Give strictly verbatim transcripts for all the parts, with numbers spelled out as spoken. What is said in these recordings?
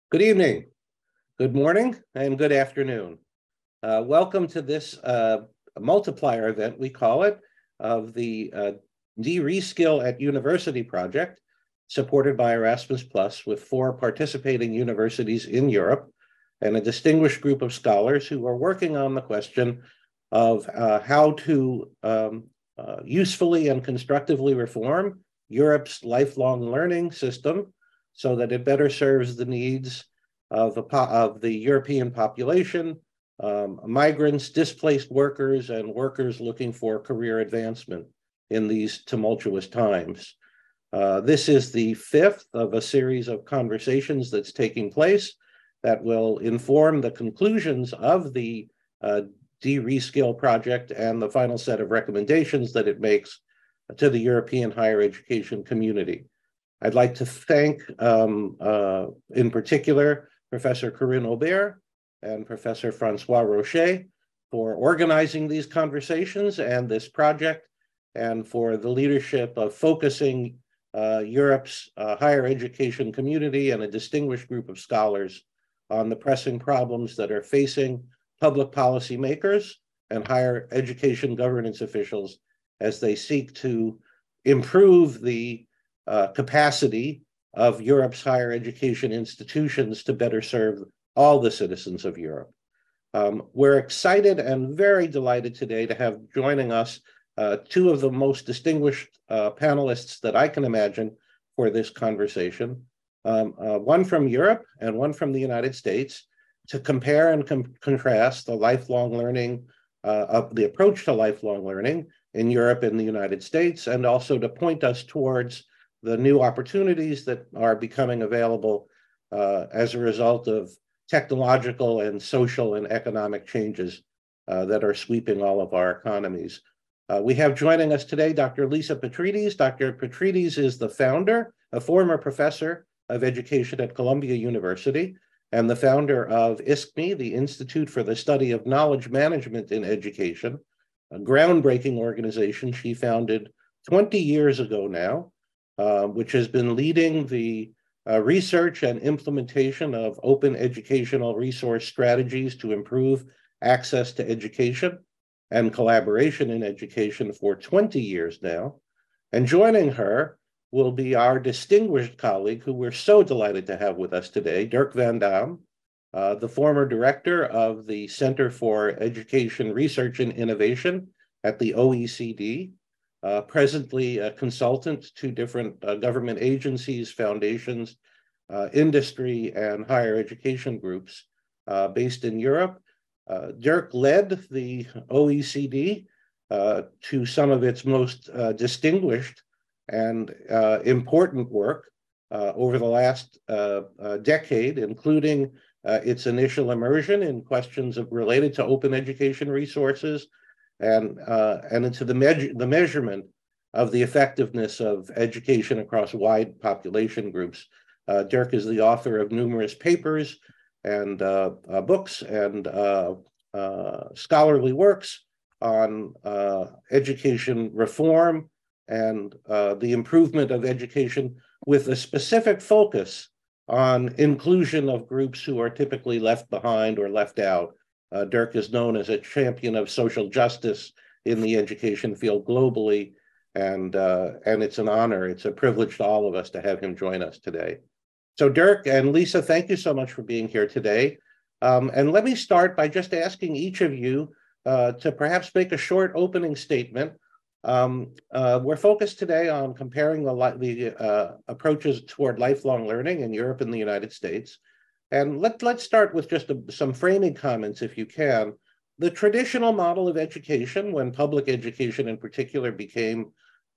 Good evening, good morning, and good afternoon. Uh, welcome to this uh, multiplier event, we call it, of the uh, D-Reskill at University project, supported by Erasmus Plus, with four participating universities in Europe and a distinguished group of scholars who are working on the question of uh, how to um, uh, usefully and constructively reform Europe's lifelong learning system so that it better serves the needs of, a of the European population, um, migrants, displaced workers, and workers looking for career advancement in these tumultuous times. Uh, this is the fifth of a series of conversations that's taking place that will inform the conclusions of the uh, D-Reskill project and the final set of recommendations that it makes to the European higher education community. I'd like to thank, um, uh, in particular, Professor Corinne Aubert and Professor Francois Rocher for organizing these conversations and this project, and for the leadership of focusing uh, Europe's uh, higher education community and a distinguished group of scholars on the pressing problems that are facing public policy makers and higher education governance officials as they seek to improve the uh, capacity of Europe's higher education institutions to better serve all the citizens of Europe. Um, we're excited and very delighted today to have joining us uh, two of the most distinguished uh, panelists that I can imagine for this conversation, um, uh, one from Europe and one from the United States, to compare and com contrast the lifelong learning, uh, of the approach to lifelong learning in Europe and the United States, and also to point us towards the new opportunities that are becoming available uh, as a result of technological and social and economic changes uh, that are sweeping all of our economies. Uh, we have joining us today Doctor Lisa Petrides. Doctor Petrides is the founder, a former professor of education at Columbia University, and the founder of I S C M E, the Institute for the Study of Knowledge Management in Education, a groundbreaking organization she founded twenty years ago now, uh, which has been leading the uh, research and implementation of open educational resource strategies to improve access to education and collaboration in education for twenty years now. And joining her will be our distinguished colleague, who we're so delighted to have with us today, Dirk van Dam, uh, the former director of the Center for Education Research and Innovation at the O E C D, uh, presently a consultant to different uh, government agencies, foundations, uh, industry, and higher education groups uh, based in Europe. Uh, Dirk led the O E C D uh, to some of its most uh, distinguished and uh, important work uh, over the last uh, uh, decade, including uh, its initial immersion in questions of, related to open education resources and, uh, and into the, me the measurement of the effectiveness of education across wide population groups. Uh, Dirk is the author of numerous papers and uh, uh, books and uh, uh, scholarly works on uh, education reform and uh, the improvement of education, with a specific focus on inclusion of groups who are typically left behind or left out. Uh, Dirk is known as a champion of social justice in the education field globally, and, uh, and it's an honor, it's a privilege to all of us to have him join us today. So Dirk and Lisa, thank you so much for being here today. Um, and let me start by just asking each of you uh, to perhaps make a short opening statement. Um, uh, we're focused today on comparing the, the uh, approaches toward lifelong learning in Europe and the United States. And let, let's start with just a, some framing comments, if you can. The traditional model of education, when public education in particular became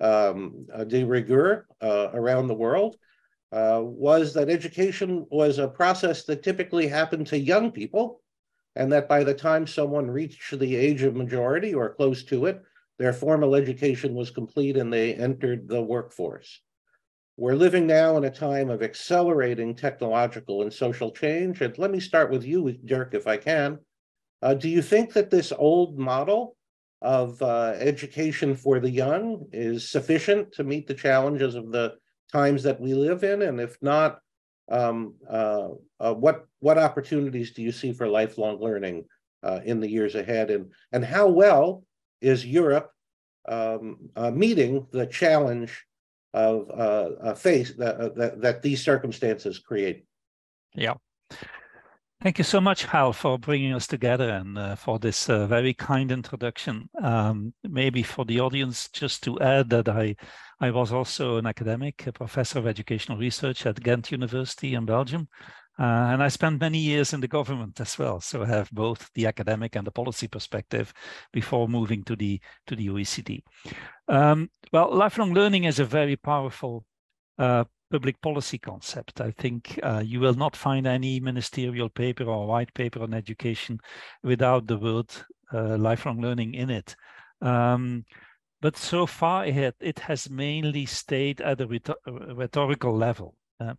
um, de rigueur uh, around the world, uh, was that education was a process that typically happened to young people, and that by the time someone reached the age of majority or close to it, their formal education was complete and they entered the workforce. We're living now in a time of accelerating technological and social change. And let me start with you, Dirk, if I can. Uh, do you think that this old model of uh, education for the young is sufficient to meet the challenges of the times that we live in? And if not, um, uh, uh, what what opportunities do you see for lifelong learning uh, in the years ahead, and and how well is Europe um, uh, meeting the challenge of uh, uh, face that, that that these circumstances create? Yeah. Thank you so much, Hal, for bringing us together and uh, for this uh, very kind introduction. Um, maybe for the audience, just to add that I, I was also an academic, a professor of educational research at Ghent University in Belgium. Uh, and I spent many years in the government as well. So I have both the academic and the policy perspective before moving to the, to the O E C D. Um, well, lifelong learning is a very powerful uh, public policy concept. I think uh, you will not find any ministerial paper or white paper on education without the word uh, lifelong learning in it. Um, but so far it, it has mainly stayed at a rhetor rhetorical level. Uh,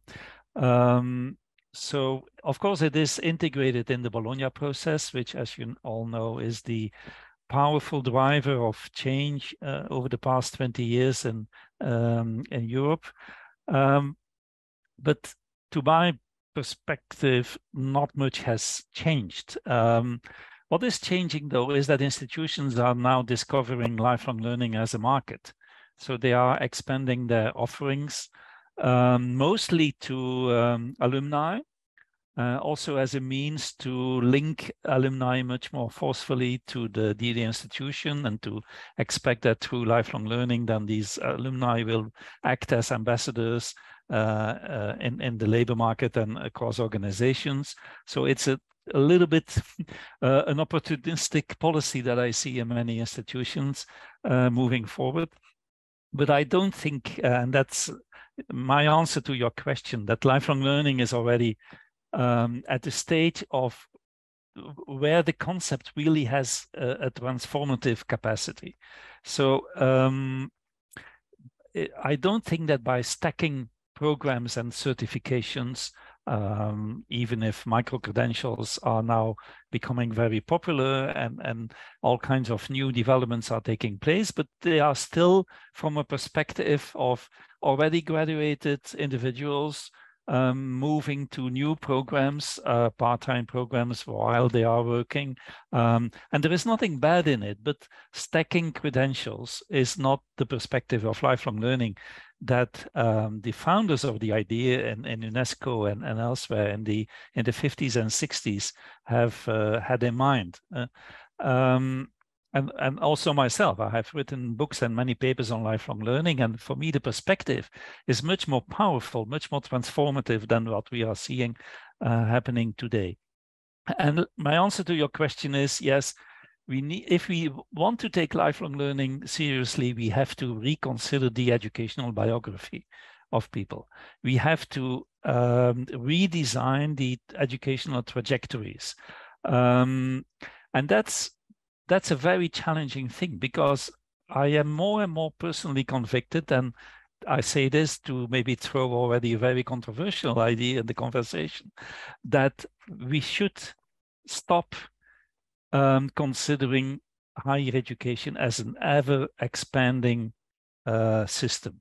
um, so of course it is integrated in the Bologna process, which, as you all know, is the powerful driver of change uh, over the past twenty years in, um, in Europe. Um, but to my perspective, not much has changed. Um, what is changing, though, is that institutions are now discovering lifelong learning as a market. So they are expanding their offerings, um, mostly to um, alumni, uh, also as a means to link alumni much more forcefully to the, the, the institution, and to expect that through lifelong learning, then these alumni will act as ambassadors uh, uh, in, in the labor market and across organizations. So it's a, a little bit uh, an opportunistic policy that I see in many institutions uh, moving forward. But I don't think, uh, and that's my answer to your question, that lifelong learning is already Um, at the stage of where the concept really has a, a transformative capacity. So um, I don't think that by stacking programs and certifications, um, even if micro-credentials are now becoming very popular and, and all kinds of new developments are taking place, but they are still from a perspective of already graduated individuals Um, moving to new programs, uh, part-time programs while they are working. Um, and there is nothing bad in it, but stacking credentials is not the perspective of lifelong learning that um, the founders of the idea in, in UNESCO and, and elsewhere in the in the fifties and sixties have uh, had in mind. Uh, um, And, and also myself, I have written books and many papers on lifelong learning. And for me, the perspective is much more powerful, much more transformative than what we are seeing uh, happening today. And my answer to your question is, yes, we need, if we want to take lifelong learning seriously, we have to reconsider the educational biography of people. We have to um, redesign the educational trajectories. Um, and that's That's a very challenging thing, because I am more and more personally convicted, and I say this to maybe throw already a very controversial idea in the conversation, that we should stop um, considering higher education as an ever-expanding uh, system.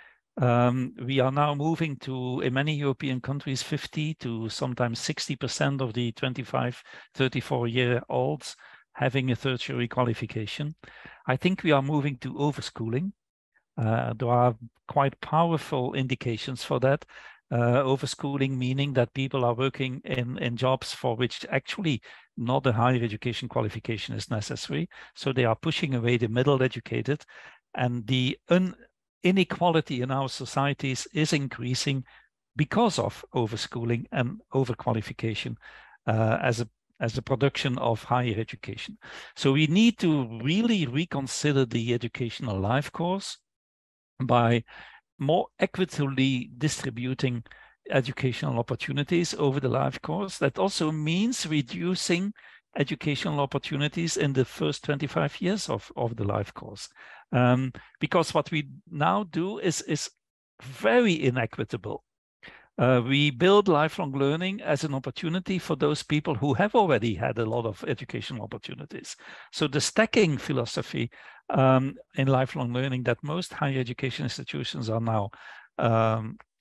Um, we are now moving to, in many European countries, fifty to sometimes sixty percent of the twenty-five, thirty-four-year-olds having a tertiary qualification. I think we are moving to overschooling. Uh, there are quite powerful indications for that. Uh, overschooling meaning that people are working in, in jobs for which actually not a higher education qualification is necessary. So they are pushing away the middle educated, and the un inequality in our societies is increasing because of overschooling and overqualification uh, as a as a production of higher education. So we need to really reconsider the educational life course by more equitably distributing educational opportunities over the life course. That also means reducing educational opportunities in the first twenty-five years of, of the life course. Um, because what we now do is, is very inequitable. Uh, we build lifelong learning as an opportunity for those people who have already had a lot of educational opportunities. So the stacking philosophy um, in lifelong learning that most higher education institutions are now um,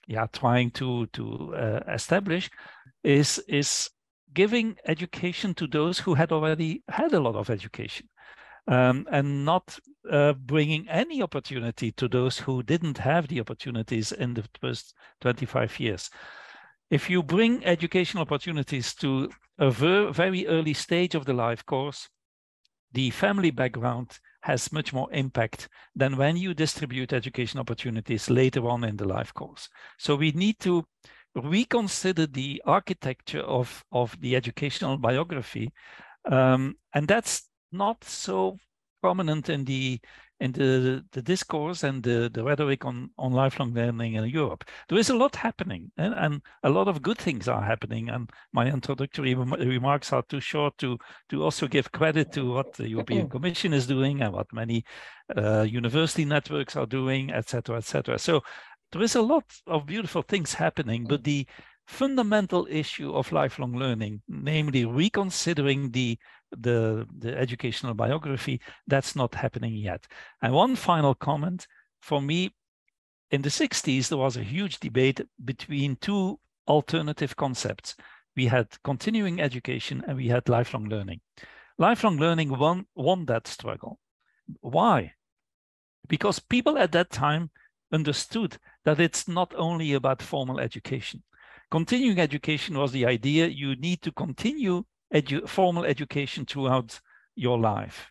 yeah, trying to, to uh, establish is, is giving education to those who had already had a lot of education. Um, and not uh, bringing any opportunity to those who didn't have the opportunities in the first twenty-five years. If you bring educational opportunities to a ver very early stage of the life course, the family background has much more impact than when you distribute education opportunities later on in the life course. So we need to reconsider the architecture of, of the educational biography. Um, and that's not so prominent in the in the, the discourse and the, the rhetoric on, on lifelong learning in Europe. There is a lot happening, and, and a lot of good things are happening. And my introductory rem remarks are too short to, to also give credit to what the European Commission is doing and what many uh, university networks are doing, et cetera, et cetera. So there is a lot of beautiful things happening, but the fundamental issue of lifelong learning, namely reconsidering the The, the educational biography, that's not happening yet. And one final comment for me, in the sixties, there was a huge debate between two alternative concepts. We had continuing education and we had lifelong learning. Lifelong learning won, won that struggle. Why? Because people at that time understood that it's not only about formal education. Continuing education was the idea you need to continue Edu formal education throughout your life.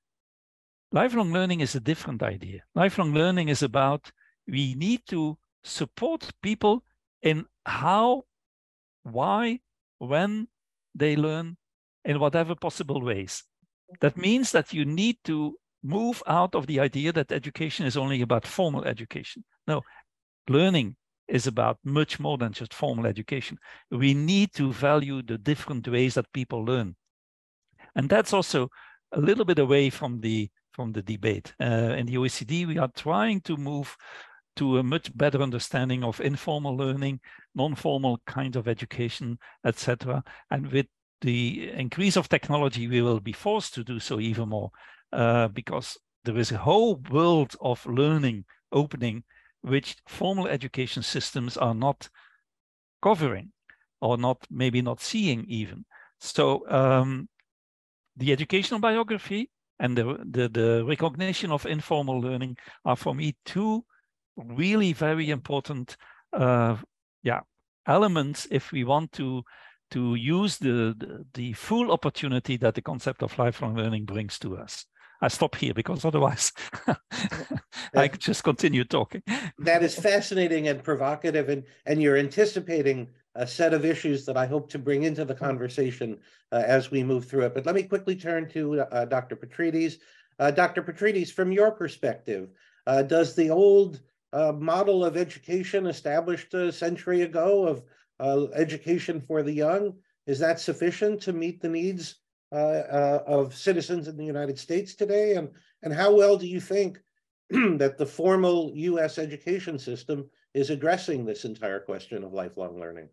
Lifelong learning is a different idea. Lifelong learning is about we need to support people in how, why, when they learn in whatever possible ways. That means that you need to move out of the idea that education is only about formal education. No, learning is about much more than just formal education. We need to value the different ways that people learn. And that's also a little bit away from the, from the debate. Uh, in the O E C D, we are trying to move to a much better understanding of informal learning, non-formal kind of education, et cetera. And with the increase of technology, we will be forced to do so even more uh, because there is a whole world of learning opening which formal education systems are not covering or not, maybe not seeing even. So um, the educational biography and the, the, the recognition of informal learning are for me two really very important uh, yeah, elements if we want to, to use the, the, the full opportunity that the concept of lifelong learning brings to us. I stop here because otherwise I could just continue talking. That is fascinating and provocative, and, and you're anticipating a set of issues that I hope to bring into the conversation uh, as we move through it. But let me quickly turn to uh, Doctor Petrides. Uh, Doctor Petrides, from your perspective, uh, does the old uh, model of education established a century ago of uh, education for the young, is that sufficient to meet the needs Uh, uh, of citizens in the United States today? And, and how well do you think that the formal U S education system is addressing this entire question of lifelong learning?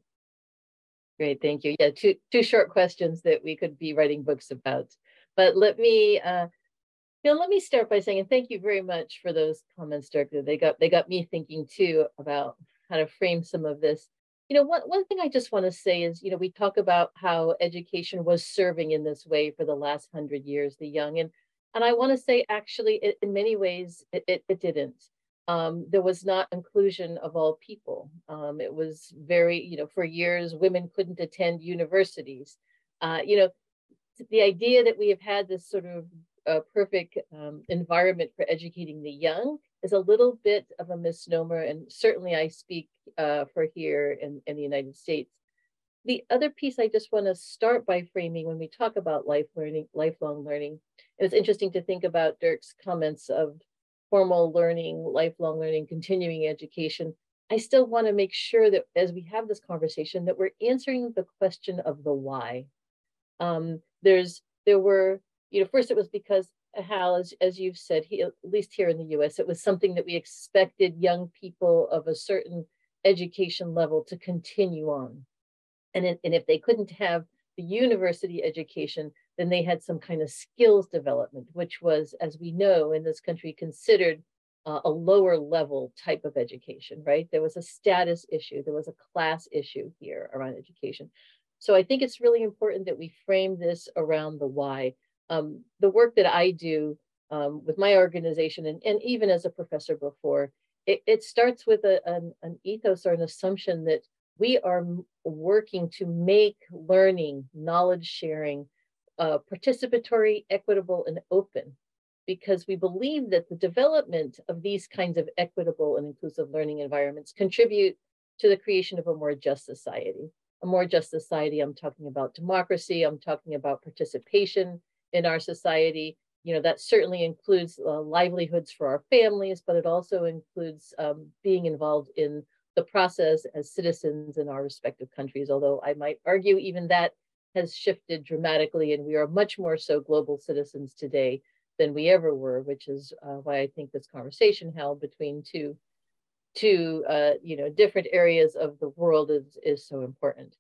Great, thank you. Yeah, two, two short questions that we could be writing books about. But let me, uh, you know, let me start by saying, and thank you very much for those comments, Director. They got, they got me thinking too about how to frame some of this. You know, one, one thing I just want to say is, you know, we talk about how education was serving in this way for the last hundred years, the young. And, and I want to say, actually, it, in many ways, it, it, it didn't. Um, there was not inclusion of all people. Um, it was very, you know, for years, women couldn't attend universities. Uh, you know, the idea that we have had this sort of uh, perfect um, environment for educating the young is a little bit of a misnomer, and certainly I speak uh, for here in, in the United States. The other piece I just want to start by framing when we talk about life learning, lifelong learning, it's interesting to think about Dirk's comments of formal learning, lifelong learning, continuing education. I still want to make sure that as we have this conversation that we're answering the question of the why. Um, there's, there were, you know, first it was because Hal, as, as you've said, he, at least here in the U S, it was something that we expected young people of a certain education level to continue on. And, it, and if they couldn't have the university education, then they had some kind of skills development, which was, as we know, in this country considered uh, a lower level type of education, right? There was a status issue, there was a class issue here around education. So I think it's really important that we frame this around the why. Um, the work that I do um, with my organization, and, and even as a professor before, it, it starts with a, an, an ethos or an assumption that we are working to make learning, knowledge sharing, uh, participatory, equitable, and open, because we believe that the development of these kinds of equitable and inclusive learning environments contribute to the creation of a more just society. A more just society, I'm talking about democracy, I'm talking about participation in our society. You know, that certainly includes uh, livelihoods for our families, but it also includes um, being involved in the process as citizens in our respective countries, although I might argue even that has shifted dramatically, and we are much more so global citizens today than we ever were, which is uh, why I think this conversation held between two, two uh, you know, different areas of the world is, is so important.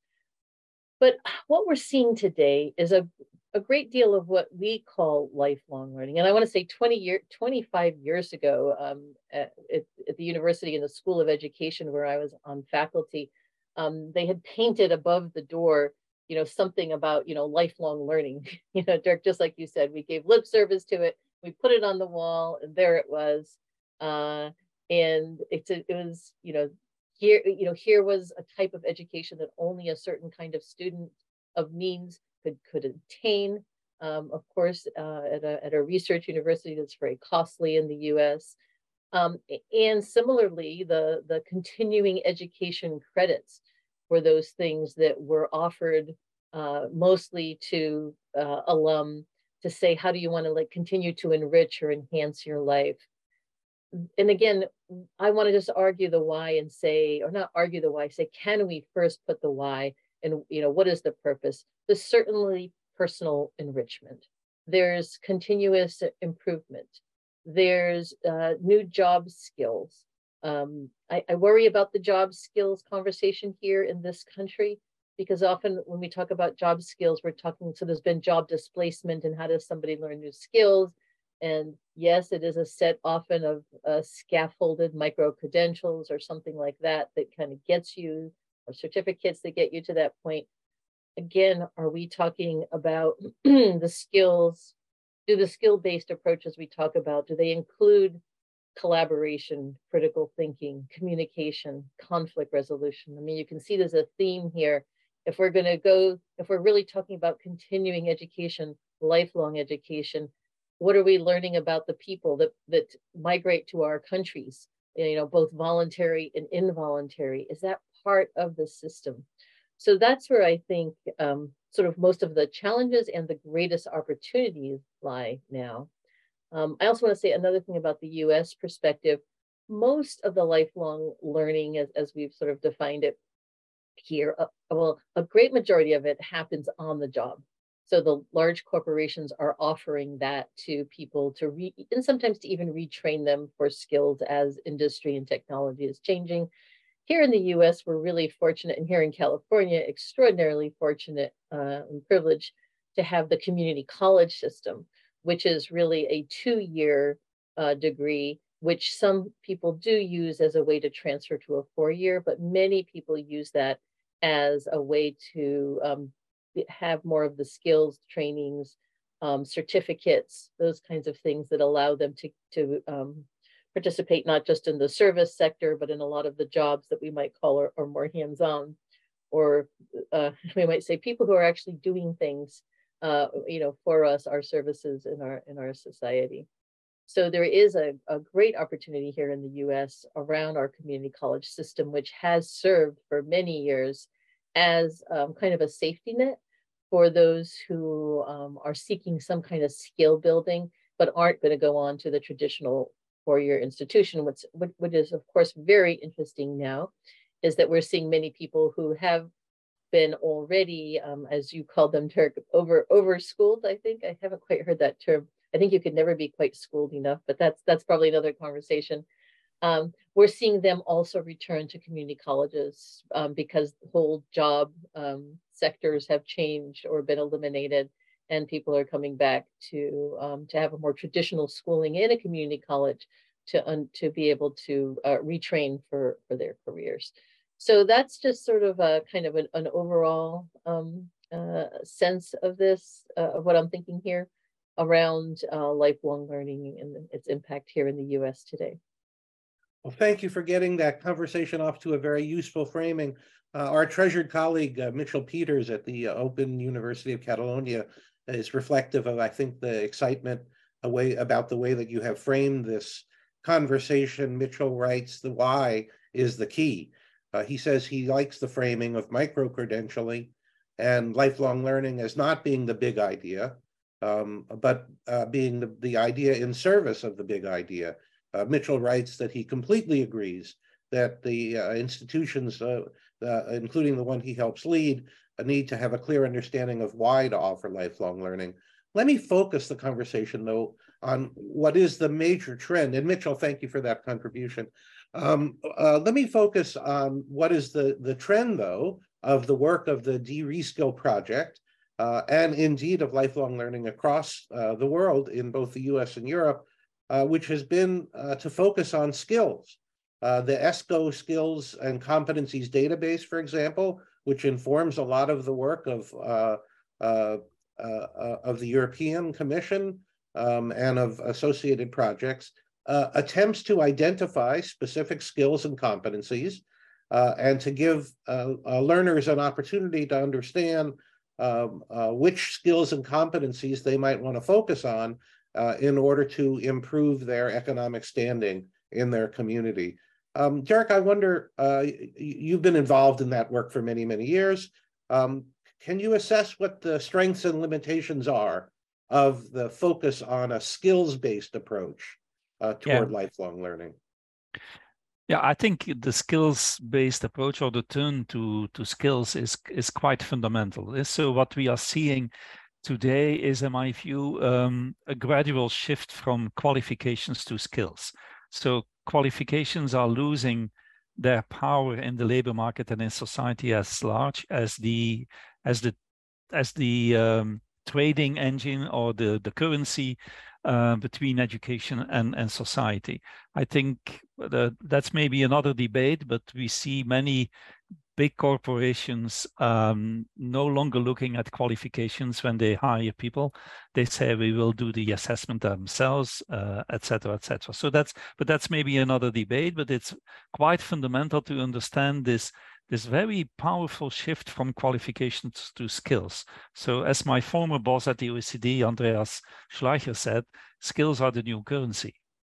But what we're seeing today is a, a great deal of what we call lifelong learning. And I want to say twenty year, twenty-five years ago um, at, at the university in the School of Education where I was on faculty, um, they had painted above the door, you know, something about, you know, lifelong learning. You know, Dirk, just like you said, we gave lip service to it. We put it on the wall and there it was. Uh, and it's a, it was, you know, here, you know, here was a type of education that only a certain kind of student of means could, could attain. Um, of course, uh, at, a, at a research university that's very costly in the U S. Um, and similarly, the, the continuing education credits were those things that were offered uh, mostly to uh, alum to say, how do you want to like continue to enrich or enhance your life? And again, I want to just argue the why and say, or not argue the why, say, can we first put the why and, you know, what is the purpose? There's certainly personal enrichment. There's continuous improvement. There's uh, new job skills. Um, I, I worry about the job skills conversation here in this country, because often when we talk about job skills, we're talking, so there's been job displacement and how does somebody learn new skills? And yes, it is a set often of uh, scaffolded micro credentials or something like that that kind of gets you, or certificates that get you to that point. Again, are we talking about the skills? Do the skill-based approaches we talk about, do they include collaboration, critical thinking, communication, conflict resolution? I mean, you can see there's a theme here. If we're going to go, if we're really talking about continuing education, lifelong education, what are we learning about the people that, that migrate to our countries, you know, both voluntary and involuntary? Is that part of the system? So that's where I think um, sort of most of the challenges and the greatest opportunities lie now. Um, I also want to say another thing about the U S perspective. Most of the lifelong learning, as, as we've sort of defined it here, uh, well, a great majority of it happens on the job. So the large corporations are offering that to people to re, and sometimes to even retrain them for skills as industry and technology is changing. Here in the U S, we're really fortunate, and here in California, extraordinarily fortunate uh, and privileged to have the community college system, which is really a two-year uh, degree, which some people do use as a way to transfer to a four-year, but many people use that as a way to um, have more of the skills, trainings, um, certificates, those kinds of things that allow them to, to um, participate not just in the service sector, but in a lot of the jobs that we might call are, are more hands-on, or uh, we might say people who are actually doing things, uh, you know, for us, our services in our in our society. So there is a, a great opportunity here in the U S around our community college system, which has served for many years as um, kind of a safety net for those who um, are seeking some kind of skill building, but aren't going to go on to the traditional four-year institution. What's, what, what is, of course, very interesting now is that we're seeing many people who have been already, um, as you called them, Dirk, over, over schooled, I think. I haven't quite heard that term. I think you could never be quite schooled enough, but that's, that's probably another conversation. Um, we're seeing them also return to community colleges um, because the whole job um, sectors have changed or been eliminated, and people are coming back to, um, to have a more traditional schooling in a community college to un, to be able to uh, retrain for for their careers. So that's just sort of a kind of an, an overall um, uh, sense of this, uh, of what I'm thinking here around uh, lifelong learning and its impact here in the U S today. Well, thank you for getting that conversation off to a very useful framing. Uh, our treasured colleague, uh, Mitchell Peters at the uh, Open University of Catalonia, is reflective of, I think, the excitement away about the way that you have framed this conversation. Mitchell writes, the why is the key. Uh, he says he likes the framing of micro-credentialing and lifelong learning as not being the big idea, um, but uh, being the, the idea in service of the big idea. Uh, Mitchell writes that he completely agrees that the uh, institutions, uh, uh, including the one he helps lead, uh, need to have a clear understanding of why to offer lifelong learning. Let me focus the conversation, though, on what is the major trend. And Mitchell, thank you for that contribution. Um, uh, let me focus on what is the, the trend, though, of the work of the D-Reskill project, uh, and indeed of lifelong learning across uh, the world in both the U S and Europe, uh, which has been uh, to focus on skills. Uh, the ESCO Skills and Competencies Database, for example, which informs a lot of the work of, uh, uh, uh, of the European Commission um, and of associated projects, Uh, attempts to identify specific skills and competencies uh, and to give uh, uh, learners an opportunity to understand um, uh, which skills and competencies they might want to focus on uh, in order to improve their economic standing in their community. Um, Derek, I wonder, uh, you've been involved in that work for many, many years. Um, can you assess what the strengths and limitations are of the focus on a skills-based approach Uh, toward yeah. lifelong learning? Yeah, I think the skills-based approach, or the turn to, to skills, is, is quite fundamental. So what we are seeing today is, in my view, um, a gradual shift from qualifications to skills. So qualifications are losing their power in the labor market and in society as large as the as the as the um, trading engine or the the currency Uh, between education and, and society. I think the, that's maybe another debate, but we see many big corporations um, no longer looking at qualifications when they hire people. They say we will do the assessment themselves, uh, et cetera, et cetera. So that's, but that's maybe another debate, but it's quite fundamental to understand this this very powerful shift from qualifications to skills. So as my former boss at the O E C D, Andreas Schleicher, said, skills are the new currency.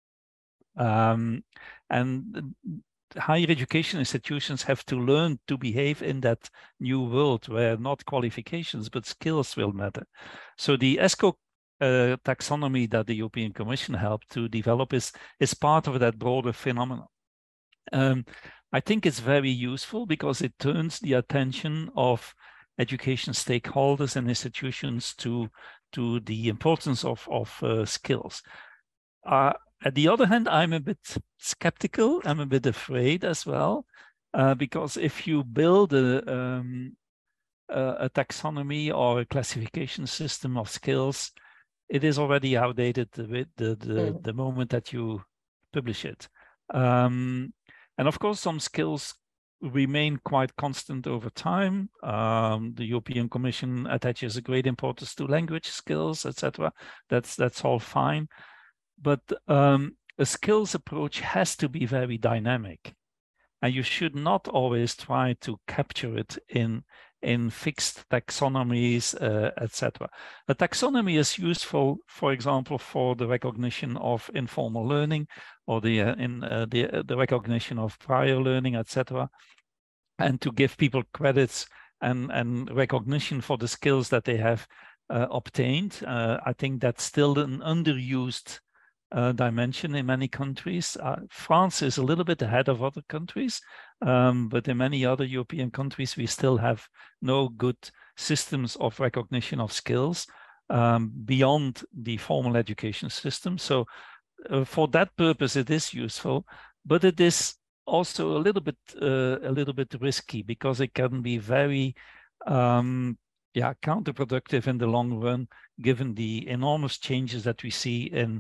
Um, and higher education institutions have to learn to behave in that new world where not qualifications, but skills will matter. So the ESCO uh, taxonomy that the European Commission helped to develop is, is part of that broader phenomenon. Um, I think it's very useful because it turns the attention of education stakeholders and institutions to, to the importance of, of uh, skills. Uh, at the other hand, I'm a bit skeptical. I'm a bit afraid as well, uh, because if you build a, um, a, a taxonomy or a classification system of skills, it is already outdated the, the, the, mm. the moment that you publish it. Um, And of course, some skills remain quite constant over time. Um, the European Commission attaches a great importance to language skills, et cetera. That's that's all fine, but um, a skills approach has to be very dynamic, and you should not always try to capture it in in fixed taxonomies, uh, et cetera. A taxonomy is useful, for example, for the recognition of informal learning, or the uh, in uh, the uh, the recognition of prior learning, et cetera, and to give people credits and and recognition for the skills that they have uh, obtained. Uh, I think that's still an underused Uh, dimension in many countries. Uh, France is a little bit ahead of other countries, um, but in many other European countries, we still have no good systems of recognition of skills um, beyond the formal education system. So uh, for that purpose, it is useful, but it is also a little bit uh, a little bit risky, because it can be very um, yeah, counterproductive in the long run, given the enormous changes that we see in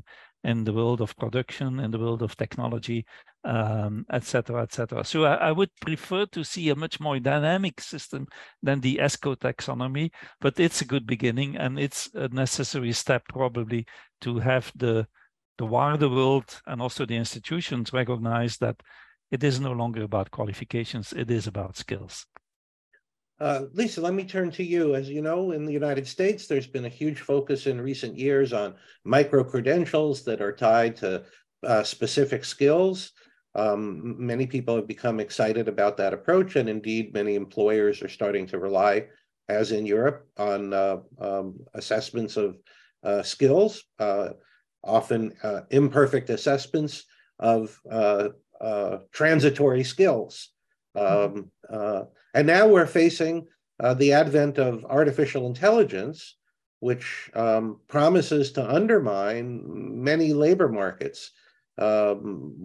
in the world of production, in the world of technology, um, et cetera, et cetera. So I, I would prefer to see a much more dynamic system than the ESCO taxonomy, but it's a good beginning, and it's a necessary step probably to have the, the wider world and also the institutions recognize that it is no longer about qualifications, it is about skills. Uh, Lisa, let me turn to you. As you know, in the United States, there's been a huge focus in recent years on micro-credentials that are tied to uh, specific skills. Um, many people have become excited about that approach, and indeed, many employers are starting to rely, as in Europe, on uh, um, assessments of uh, skills, uh, often uh, imperfect assessments of uh, uh, transitory skills. Um, uh, and now we're facing uh, the advent of artificial intelligence, which um, promises to undermine many labor markets. Um,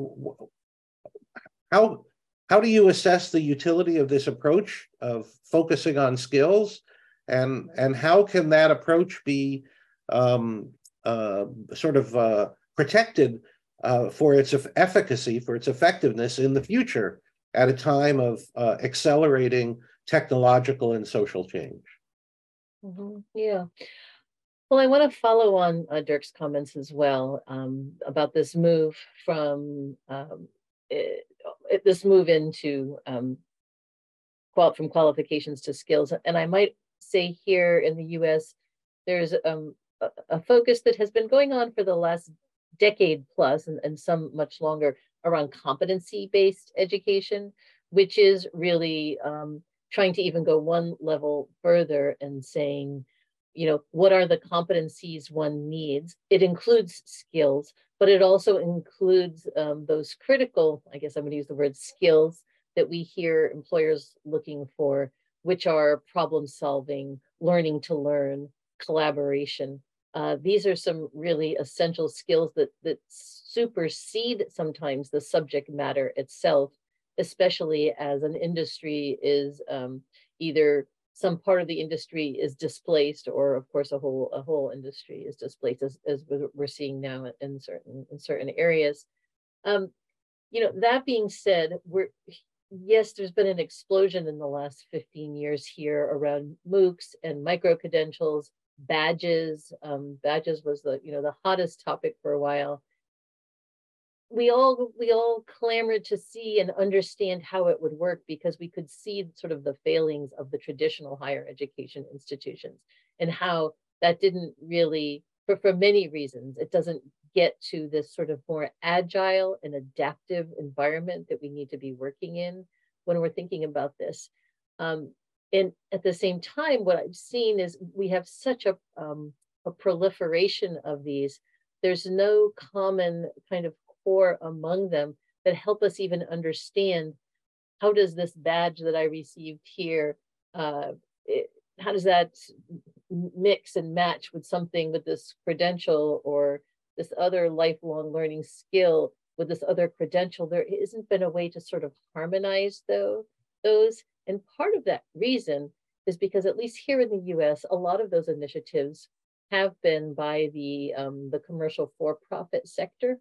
how, how do you assess the utility of this approach of focusing on skills, and, and how can that approach be um, uh, sort of uh, protected uh, for its efficacy, for its effectiveness in the future, at a time of uh, accelerating technological and social change? Mm-hmm. Yeah. Well, I want to follow on uh, Dirk's comments as well um, about this move from um, it, it, this move into um, qual from qualifications to skills. And I might say here in the U S, there's um, a, a focus that has been going on for the last decade plus, and, and some much longer, around competency-based education, which is really um, trying to even go one level further and saying, you know, what are the competencies one needs? It includes skills, but it also includes um, those critical, I guess I'm going to use the word skills, that we hear employers looking for, which are problem solving, learning to learn, collaboration. Uh, these are some really essential skills that, that supersede sometimes the subject matter itself, especially as an industry is um, either some part of the industry is displaced, or of course a whole a whole industry is displaced, as, as we're seeing now in certain in certain areas. Um, you know, that being said, we're yes, there's been an explosion in the last fifteen years here around MOOCs and micro-credentials, badges. Um, badges was the, you know, the hottest topic for a while. We all we all clamored to see and understand how it would work, because we could see sort of the failings of the traditional higher education institutions, and how that didn't really, for, for many reasons, it doesn't get to this sort of more agile and adaptive environment that we need to be working in when we're thinking about this. Um, and at the same time, what I've seen is we have such a, um, a proliferation of these. There's no common kind of core among them that help us even understand, how does this badge that I received here, uh, it, how does that mix and match with something, with this credential or this other lifelong learning skill with this other credential? There hasn't been a way to sort of harmonize though, those. And part of that reason is because, at least here in the U S, a lot of those initiatives have been by the, um, the commercial for-profit sector.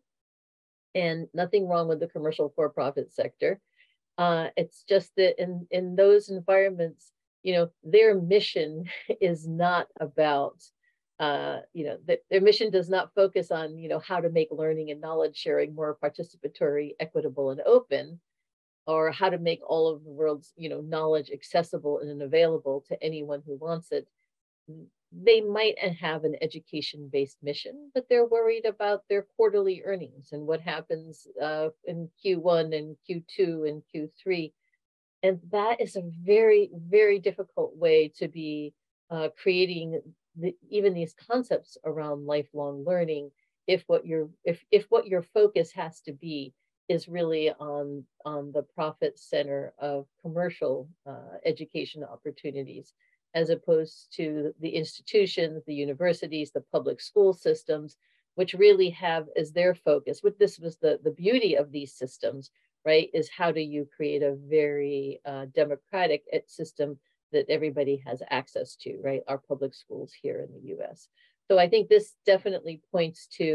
And nothing wrong with the commercial for-profit sector. Uh, it's just that in, in those environments, you know, their mission is not about, uh, you know, that their mission does not focus on, you know, how to make learning and knowledge sharing more participatory, equitable, and open, or how to make all of the world's, you know, knowledge accessible and available to anyone who wants it. They might have an education-based mission, but they're worried about their quarterly earnings and what happens uh, in Q one and Q two and Q three. And that is a very, very difficult way to be uh, creating the, even these concepts around lifelong learning, if what your if if what your focus has to be is really on on the profit center of commercial uh, education opportunities, as opposed to the institutions, the universities, the public school systems, which really have as their focus. What this was the, the beauty of these systems, right, is how do you create a very uh, democratic system that everybody has access to, right? Our public schools here in the U S. So I think this definitely points to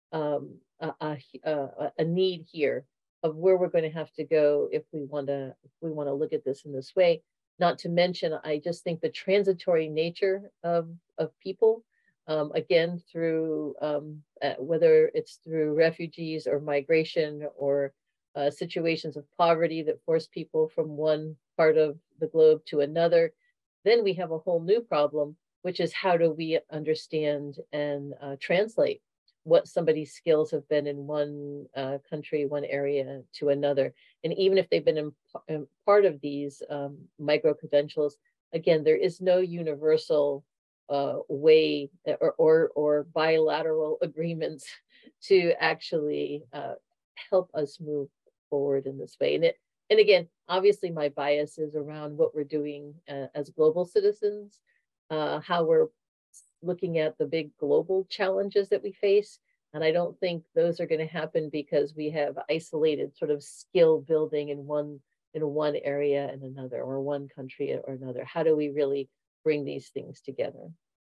um, a, a, a, a need here of where we're going to have to go if we want to if we want to look at this in this way. Not to mention, I just think the transitory nature of of people, um, again through um, uh, whether it's through refugees or migration or uh, situations of poverty that force people from one part of the globe to another, then we have a whole new problem, which is how do we understand and uh, translate what somebody's skills have been in one uh, country, one area to another. And even if they've been in, in part of these um, micro-credentials, again, there is no universal uh, way or, or, or bilateral agreements to actually uh, help us move forward in this way. And it, and again, obviously my bias is around what we're doing uh, as global citizens, uh, how we're looking at the big global challenges that we face. And I don't think those are going to happen because we have isolated sort of skill building in one in one area and another, or one country or another. How do we really bring these things together?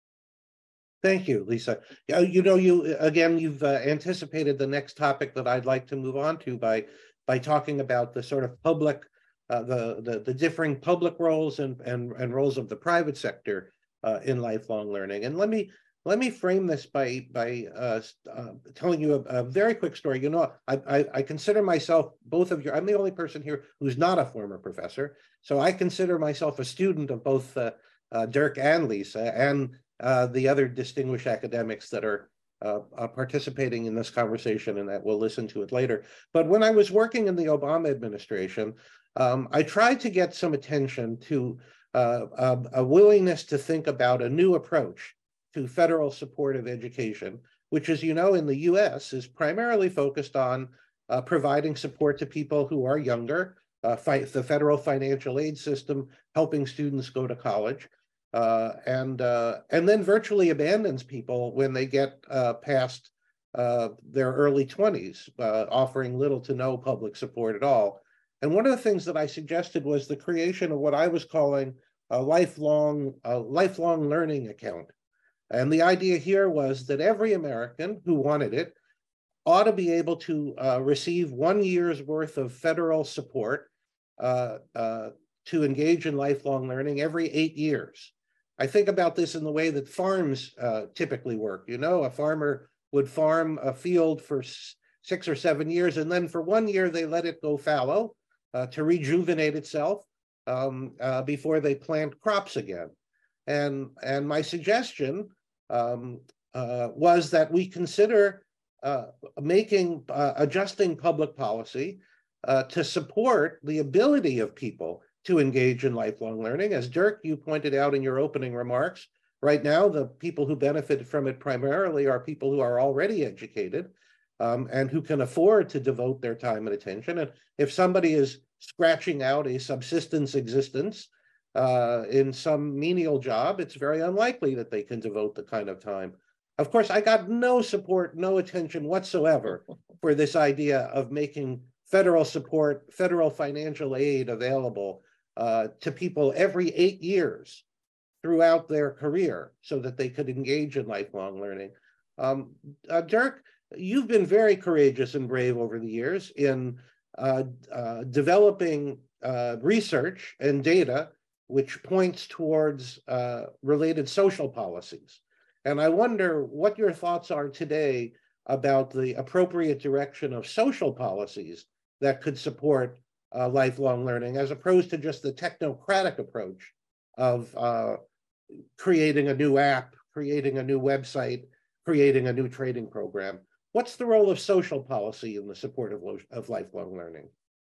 Thank you, Lisa. You know, you again, you've uh, anticipated the next topic that I'd like to move on to by by talking about the sort of public, uh, the, the the differing public roles and and and roles of the private sector uh, in lifelong learning. And let me let me frame this by by uh, uh, telling you a, a very quick story. You know, I, I I consider myself, both of you. I'm the only person here who's not a former professor, so I consider myself a student of both uh, uh, Dirk and Lisa and uh, the other distinguished academics that are uh, uh, participating in this conversation, and that we'll listen to it later. But when I was working in the Obama administration, um, I tried to get some attention to uh, a, a willingness to think about a new approach to federal support of education, which, as you know, in the U S is primarily focused on uh, providing support to people who are younger, uh, fight the federal financial aid system, helping students go to college. Uh, and uh, and then virtually abandons people when they get uh, past uh, their early twenties, uh, offering little to no public support at all. And one of the things that I suggested was the creation of what I was calling a lifelong, a lifelong learning account. And the idea here was that every American who wanted it ought to be able to uh, receive one year's worth of federal support uh, uh, to engage in lifelong learning every eight years. I think about this in the way that farms uh, typically work. You know, a farmer would farm a field for six or seven years, and then for one year they let it go fallow uh, to rejuvenate itself um, uh, before they plant crops again. And, and my suggestion um, uh, was that we consider uh, making, uh, adjusting public policy uh, to support the ability of people to engage in lifelong learning. As Dirk, you pointed out in your opening remarks, right now, the people who benefit from it primarily are people who are already educated um, and who can afford to devote their time and attention. And if somebody is scratching out a subsistence existence uh, in some menial job, it's very unlikely that they can devote the kind of time. Of course, I got no support, no attention whatsoever for this idea of making federal support, federal financial aid available Uh, to people every eight years throughout their career so that they could engage in lifelong learning. Um, uh, Dirk, you've been very courageous and brave over the years in uh, uh, developing uh, research and data which points towards uh, related social policies. And I wonder what your thoughts are today about the appropriate direction of social policies that could support Uh, lifelong learning, as opposed to just the technocratic approach of uh, creating a new app, creating a new website, creating a new training program. What's the role of social policy in the support of, of lifelong learning?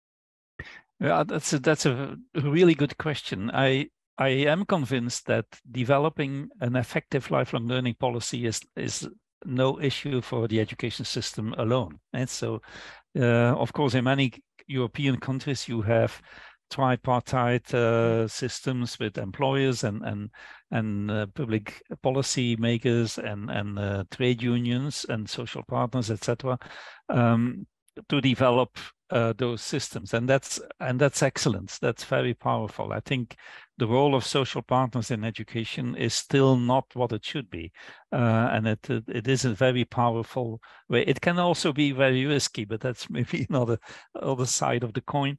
Yeah, that's a, that's a really good question. I I am convinced that developing an effective lifelong learning policy is is no issue for the education system alone. And so, uh, of course, in many European countries, you have tripartite uh, systems with employers and and and uh, public policy makers and and uh, trade unions and social partners, et cetera, um, to develop uh, those systems, and that's and that's excellent. That's very powerful. I think the role of social partners in education is still not what it should be, uh, and it it is a very powerful way. It can also be very risky, but that's maybe another other side of the coin.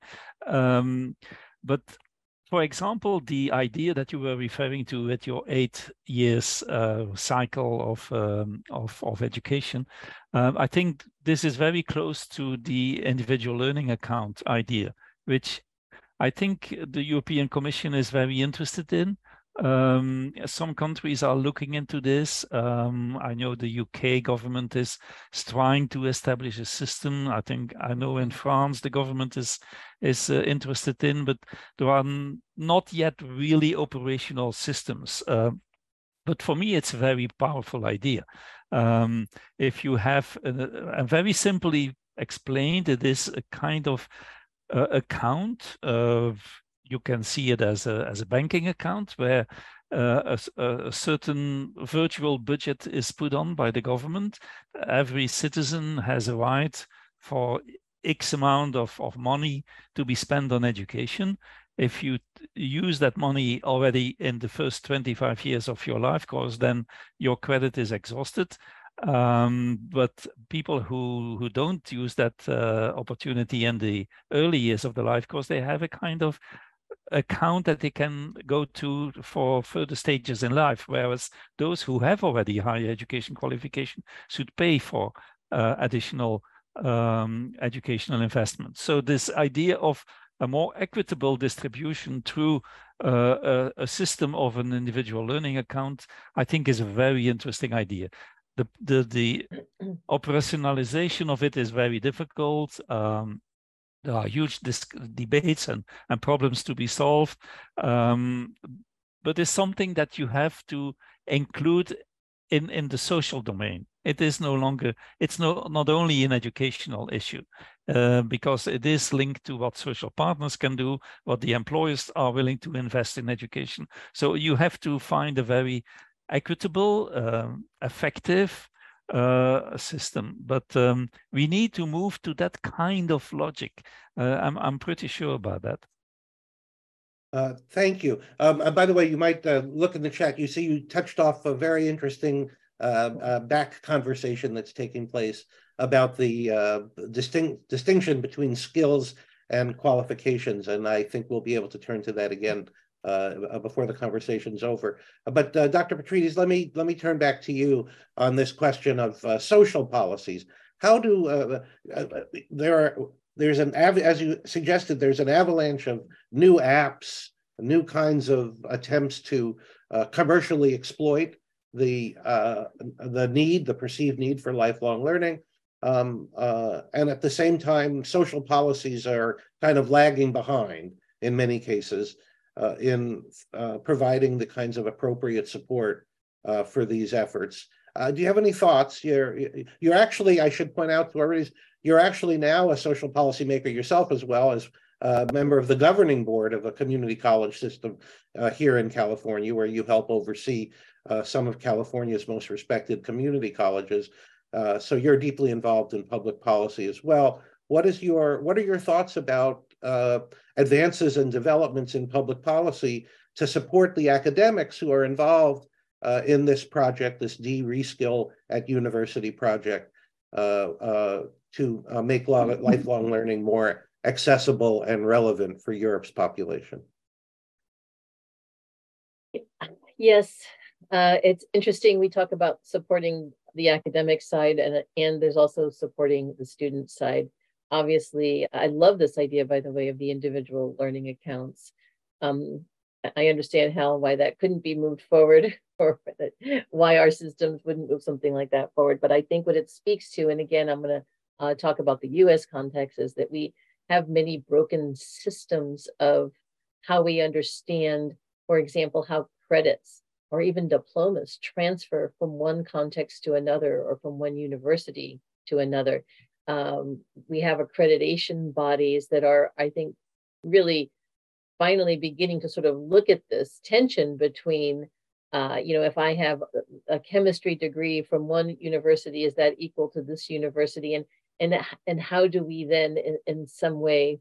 Um, but for example, the idea that you were referring to with your eight years uh, cycle of, um, of, of education, um, I think this is very close to the individual learning account idea, which I think the European Commission is very interested in. Um, some countries are looking into this. Um, I know the U K government is trying to establish a system. I think I know in France the government is is uh, interested in, but there are not yet really operational systems. Uh, but for me, it's a very powerful idea. Um, if you have, a, a very simply explained, it is a kind of uh, account of, you can see it as a, as a banking account where uh, a, a certain virtual budget is put on by the government. Every citizen has a right for X amount of, of money to be spent on education. If you use that money already in the first twenty-five years of your life course, then your credit is exhausted. Um, but people who, who don't use that uh, opportunity in the early years of the life course, they have a kind of account that they can go to for further stages in life, whereas those who have already higher education qualification should pay for uh, additional um, educational investment. So this idea of a more equitable distribution through uh, a, a system of an individual learning account, I think is a very interesting idea. The, the, the operationalization of it is very difficult. Um, there are huge debates and, and problems to be solved. Um, but it's something that you have to include in, in the social domain. It is no longer, it's no, not only an educational issue, uh, because it is linked to what social partners can do, what the employers are willing to invest in education. So you have to find a very equitable, um, effective uh, system, but um, we need to move to that kind of logic. Uh, I'm, I'm pretty sure about that. Uh, thank you. Um, uh, by the way, you might uh, look in the chat. You see you touched off a very interesting uh, uh, back conversation that's taking place about the uh, distinct distinction between skills and qualifications, and I think we'll be able to turn to that again uh, before the conversation's over. But uh, Doctor Petrides, let me let me turn back to you on this question of uh, social policies. How do uh, uh, there are There's an, as you suggested, there's an avalanche of new apps, new kinds of attempts to uh, commercially exploit the uh, the need, the perceived need for lifelong learning. Um, uh, and at the same time, social policies are kind of lagging behind in many cases uh, in uh, providing the kinds of appropriate support uh, for these efforts. Uh, do you have any thoughts? You're, you're actually, I should point out to everybody, you're actually now a social policymaker yourself, as well as a member of the governing board of a community college system uh, here in California, where you help oversee uh, some of California's most respected community colleges. Uh, so you're deeply involved in public policy as well. What is your, what are your thoughts about uh, advances and developments in public policy to support the academics who are involved uh, in this project, this de-reskill at university project, uh, uh, to uh, make lifelong learning more accessible and relevant for Europe's population? Yes, uh, it's interesting. We talk about supporting the academic side, and, and there's also supporting the student side. Obviously, I love this idea, by the way, of the individual learning accounts. Um, I understand how, why that couldn't be moved forward, or why our systems wouldn't move something like that forward. But I think what it speaks to, and again, I'm going to uh, talk about the U S context, is that we have many broken systems of how we understand, for example, how credits or even diplomas transfer from one context to another, or from one university to another. Um, we have accreditation bodies that are, I think, really finally beginning to sort of look at this tension between, uh, you know, if I have a chemistry degree from one university, is that equal to this university? And and and how do we then in, in some way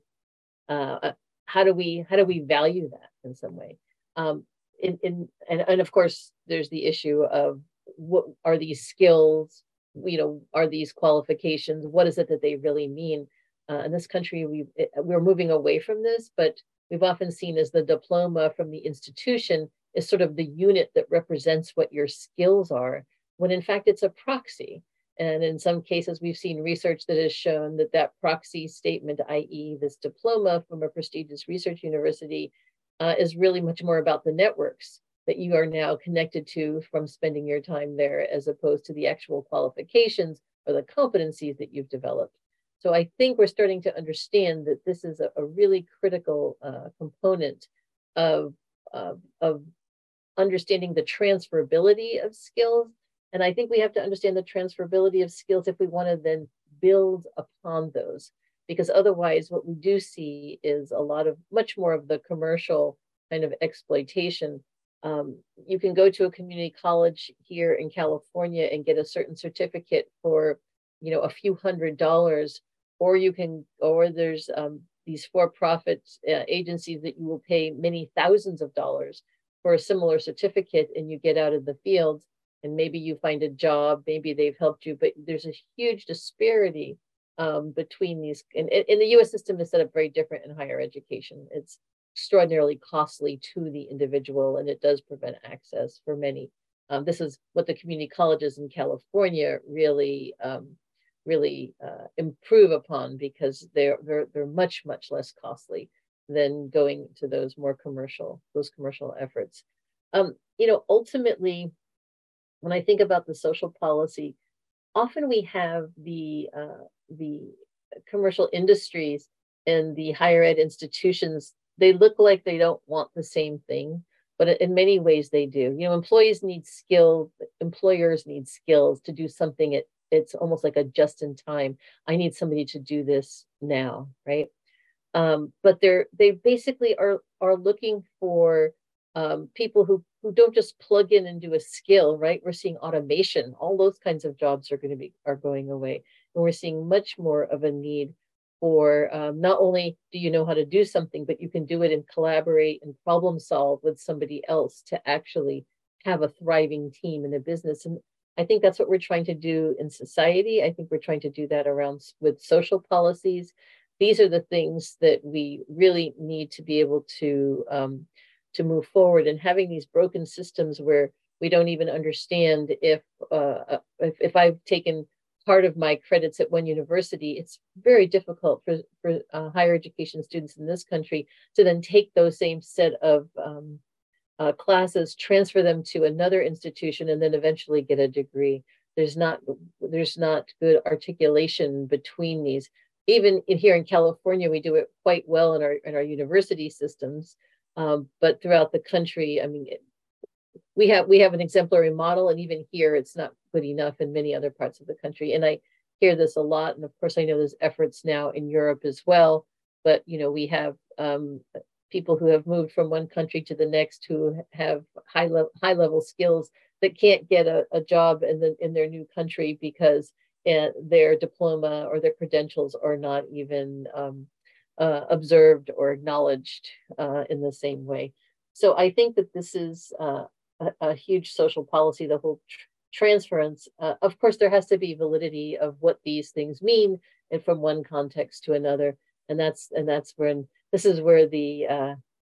uh, how do we how do we value that in some way? Um, in, in and, and of course there's the issue of what are these skills, you know, are these qualifications, what is it that they really mean? Uh, in this country, we we're moving away from this, but we've often seen as the diploma from the institution is sort of the unit that represents what your skills are, when in fact it's a proxy. And in some cases, we've seen research that has shown that that proxy statement, that is this diploma from a prestigious research university, uh, is really much more about the networks that you are now connected to from spending your time there, as opposed to the actual qualifications or the competencies that you've developed. So I think we're starting to understand that this is a, a really critical uh, component of, uh, of understanding the transferability of skills. And I think we have to understand the transferability of skills if we want to then build upon those, because otherwise what we do see is a lot of much more of the commercial kind of exploitation. Um, you can go to a community college here in California and get a certain certificate for, you know, a few hundred dollars, or you can, or there's um, these for-profit uh, agencies that you will pay many thousands of dollars for a similar certificate, and you get out of the field and maybe you find a job, maybe they've helped you, but there's a huge disparity um, between these. And, and the U S system is set up very different in higher education. It's extraordinarily costly to the individual, and it does prevent access for many. Um, this is what the community colleges in California really, um, really uh, improve upon, because they're, they're, they're much, much less costly than going to those more commercial, those commercial efforts. Um, you know, ultimately, when I think about the social policy, often we have the uh, the commercial industries and the higher ed institutions. They look like they don't want the same thing, but in many ways they do. You know, employees need skills, employers need skills to do something. It, it's almost like a just in time. I need somebody to do this now, right? Um, but they're they basically are are looking for um, people who who don't just plug in and do a skill, right? We're seeing automation. All those kinds of jobs are going to be are going away, and we're seeing much more of a need for um, not only do you know how to do something, but you can do it and collaborate and problem solve with somebody else to actually have a thriving team in a business. And I think that's what we're trying to do in society. I think we're trying to do that around with social policies. These are the things that we really need to be able to um, to move forward. And having these broken systems where we don't even understand if uh, if, if I've taken part of my credits at one university, it's very difficult for for uh, higher education students in this country to then take those same set of um, uh, classes, transfer them to another institution, and then eventually get a degree. There's not there's not good articulation between these. Even in, here in California, we do it quite well in our in our university systems, um, but throughout the country, I mean, it, we have we have an exemplary model, and even here, it's not good enough in many other parts of the country. And I hear this a lot, and of course, I know there's efforts now in Europe as well. But you know, we have um, people who have moved from one country to the next who have high level high level skills that can't get a, a job in the in their new country because and their diploma or their credentials are not even um, uh, observed or acknowledged uh, in the same way. So I think that this is uh, a, a huge social policy, the whole tr transference. Uh, of course, there has to be validity of what these things mean and from one context to another. And that's and that's when this is where the uh,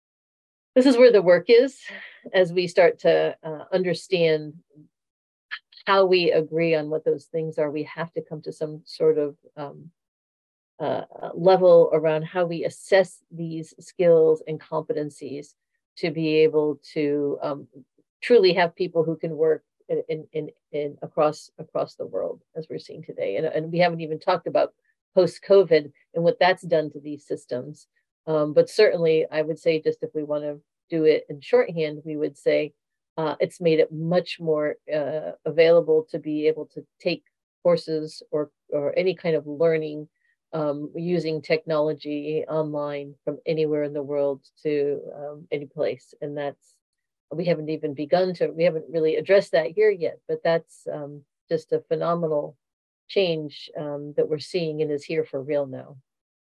this is where the work is, as we start to uh, understand how we agree on what those things are. We have to come to some sort of um, uh, level around how we assess these skills and competencies to be able to um, truly have people who can work in, in, in, in across across the world, as we're seeing today. And, and we haven't even talked about post-COVID and what that's done to these systems. Um, but certainly, I would say, just if we want to do it in shorthand, we would say, Uh, it's made it much more uh, available to be able to take courses or, or any kind of learning um, using technology online from anywhere in the world to um, any place. And that's, we haven't even begun to, we haven't really addressed that here yet, but that's um, just a phenomenal change um, that we're seeing and is here for real now.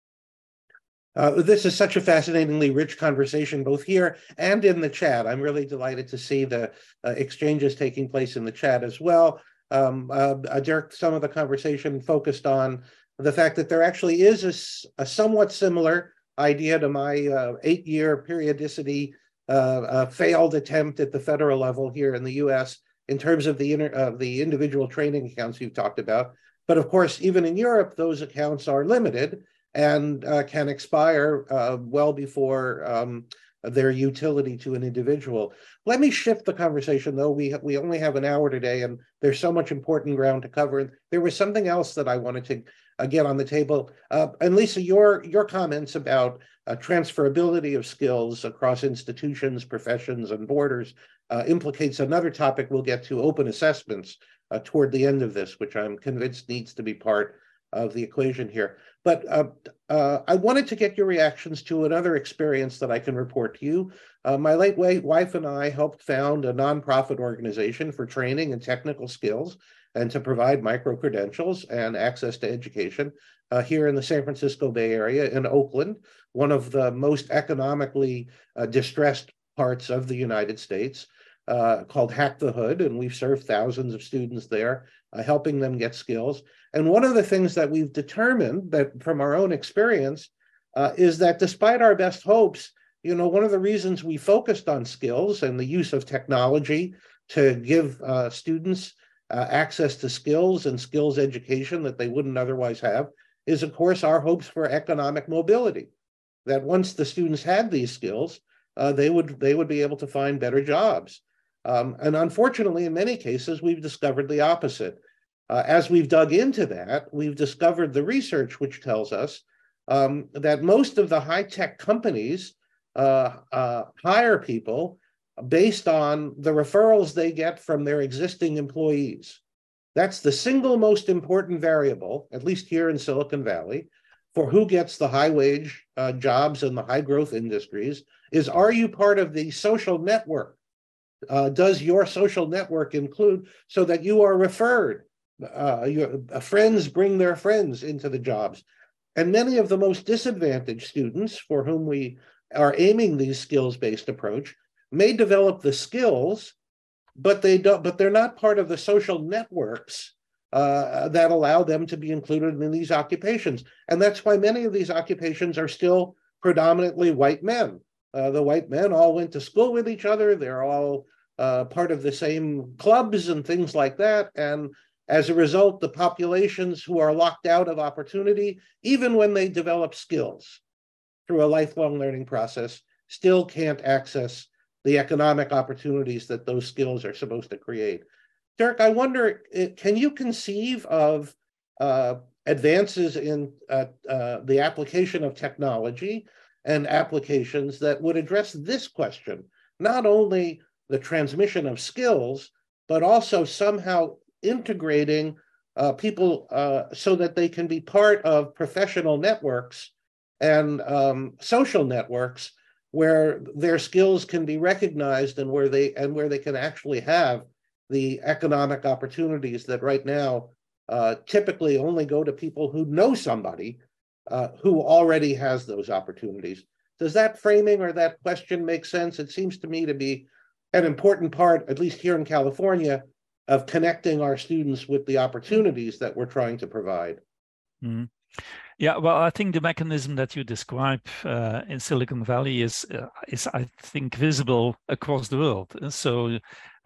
Uh, this is such a fascinatingly rich conversation, both here and in the chat. I'm really delighted to see the uh, exchanges taking place in the chat as well. Um, uh, Dirk, some of the conversation focused on the fact that there actually is a, a somewhat similar idea to my uh, eight-year periodicity uh, uh, failed attempt at the federal level here in the U S in terms of the, inter uh, the individual training accounts you've talked about. But of course, even in Europe, those accounts are limited and uh, can expire uh, well before um, their utility to an individual. Let me shift the conversation, though. We, we only have an hour today, and there's so much important ground to cover. There was something else that I wanted to uh, get on the table. Uh, and Lisa, your, your comments about uh, transferability of skills across institutions, professions, and borders uh, implicates another topic we'll get to, open assessments, uh, toward the end of this, which I'm convinced needs to be part of the equation here. But uh, uh, I wanted to get your reactions to another experience that I can report to you. Uh, my late wife and I helped found a nonprofit organization for training and technical skills and to provide micro-credentials and access to education uh, here in the San Francisco Bay Area in Oakland, one of the most economically uh, distressed parts of the United States, uh, called Hack the Hood, and we've served thousands of students there, uh, helping them get skills. And one of the things that we've determined that from our own experience uh, is that despite our best hopes, you know, one of the reasons we focused on skills and the use of technology to give uh, students uh, access to skills and skills education that they wouldn't otherwise have is, of course, our hopes for economic mobility. That once the students had these skills, uh, they would they would be able to find better jobs. Um, and unfortunately, in many cases, we've discovered the opposite. Uh, as we've dug into that, we've discovered the research which tells us um, that most of the high-tech companies uh, uh, hire people based on the referrals they get from their existing employees. That's the single most important variable, at least here in Silicon Valley, for who gets the high-wage uh, jobs in the high-growth industries, is are you part of the social network? Uh, does your social network include so that you are referred? Uh, your uh, friends bring their friends into the jobs. And many of the most disadvantaged students for whom we are aiming these skills-based approach may develop the skills, but they don't, but they're not part of the social networks uh, that allow them to be included in these occupations. And that's why many of these occupations are still predominantly white men. Uh, the white men all went to school with each other. They're all uh, part of the same clubs and things like that. And as a result, the populations who are locked out of opportunity, even when they develop skills through a lifelong learning process, still can't access the economic opportunities that those skills are supposed to create. Dirk, I wonder, can you conceive of uh, advances in uh, uh, the application of technology and applications that would address this question, not only the transmission of skills, but also somehow integrating uh, people uh, so that they can be part of professional networks and um, social networks where their skills can be recognized and where they and where they can actually have the economic opportunities that right now uh, typically only go to people who know somebody uh, who already has those opportunities. Does that framing or that question make sense? It seems to me to be an important part, at least here in California, of connecting our students with the opportunities that we're trying to provide. Mm-hmm. Yeah, well, I think the mechanism that you describe uh, in Silicon Valley is, uh, is, I think, visible across the world. So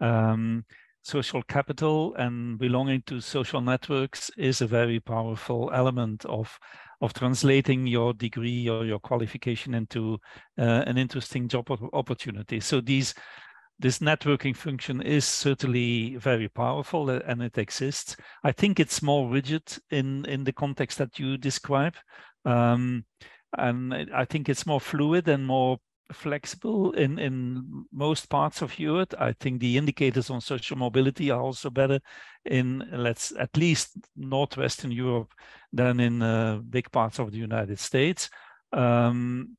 um, social capital and belonging to social networks is a very powerful element of, of translating your degree or your qualification into uh, an interesting job opportunity. So these This networking function is certainly very powerful and it exists. I think it's more rigid in, in the context that you describe. Um, and I think it's more fluid and more flexible in, in most parts of Europe. I think the indicators on social mobility are also better in, let's at least Northwestern Europe than in uh, big parts of the United States. Um,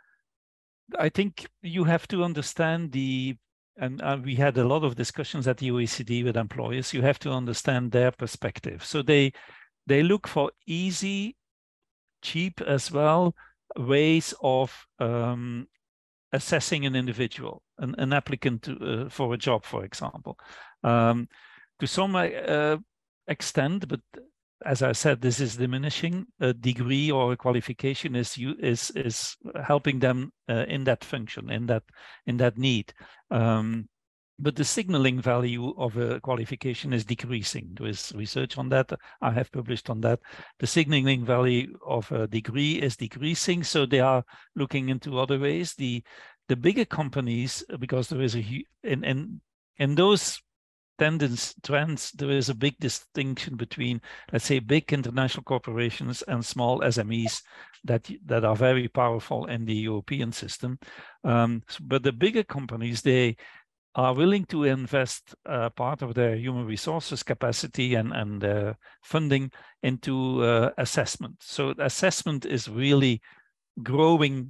I think you have to understand the And uh, we had a lot of discussions at the O E C D with employers. You have to understand their perspective. So they they look for easy, cheap as well, ways of um, assessing an individual, an, an applicant to, uh, for a job, for example. Um, to some uh, extent, but as I said, this is diminishing. A degree or a qualification is is is helping them uh, in that function, in that in that need. Um, but the signaling value of a qualification is decreasing. There is research on that. I have published on that. The signaling value of a degree is decreasing, so they are looking into other ways. The the bigger companies, because there is a in in in those tendencies, trends, there is a big distinction between, let's say, big international corporations and small S M Es that that are very powerful in the European system. Um, but the bigger companies, they are willing to invest uh, part of their human resources capacity and, and uh, funding into uh, assessment. So assessment is really growing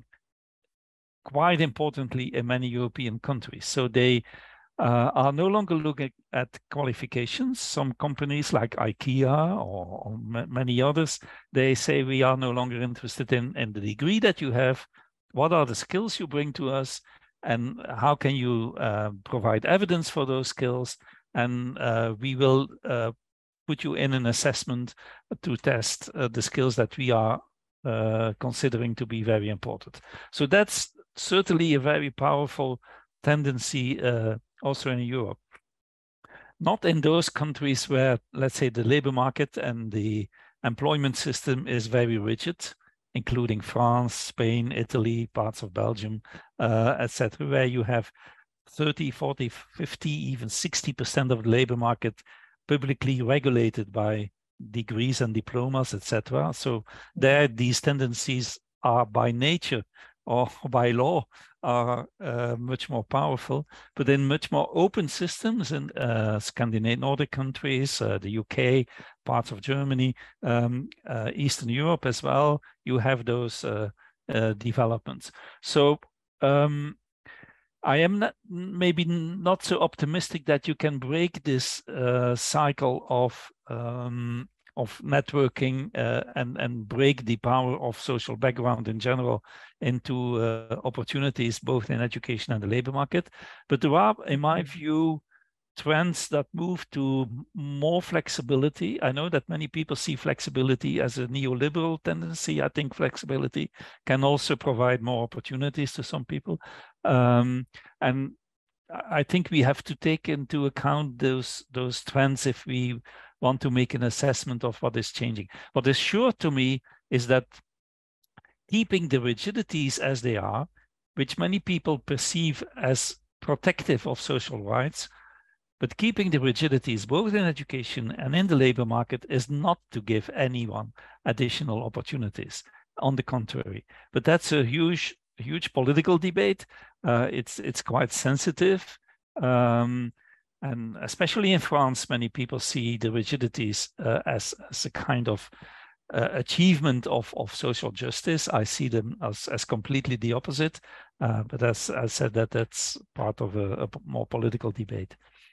quite importantly in many European countries. So they uh, are no longer looking at qualifications. Some companies like IKEA or, or many others, they say we are no longer interested in, in the degree that you have. What are the skills you bring to us? And how can you uh, provide evidence for those skills? And uh, we will uh, put you in an assessment to test uh, the skills that we are uh, considering to be very important. So that's certainly a very powerful tendency uh, also in Europe. Not in those countries where, let's say, the labor market and the employment system is very rigid, including France, Spain, Italy, parts of Belgium, uh, et cetera, where you have thirty, forty, fifty, even sixty percent of the labor market publicly regulated by degrees and diplomas, et cetera. So there, these tendencies are by nature or by law are uh, much more powerful. But in much more open systems in uh, Scandinavian, Nordic countries, uh, the U K, parts of Germany, um, uh, Eastern Europe as well, you have those uh, uh, developments. So um, I am not, maybe not so optimistic that you can break this uh, cycle of um, of networking uh, and and break the power of social background in general into uh, opportunities both in education and the labor market. But there are, in my view, trends that move to more flexibility. I know that many people see flexibility as a neoliberal tendency. I think flexibility can also provide more opportunities to some people. Um, and I think we have to take into account those, those trends if we want to make an assessment of what is changing. What is sure to me is that keeping the rigidities as they are, which many people perceive as protective of social rights, but keeping the rigidities both in education and in the labor market is not to give anyone additional opportunities. On the contrary, but that's a huge, huge political debate. Uh, it's it's quite sensitive, um, and especially in France, many people see the rigidities uh, as as a kind of uh, achievement of of social justice. I see them as as completely the opposite. Uh, but as I said, that that's part of a, a more political debate.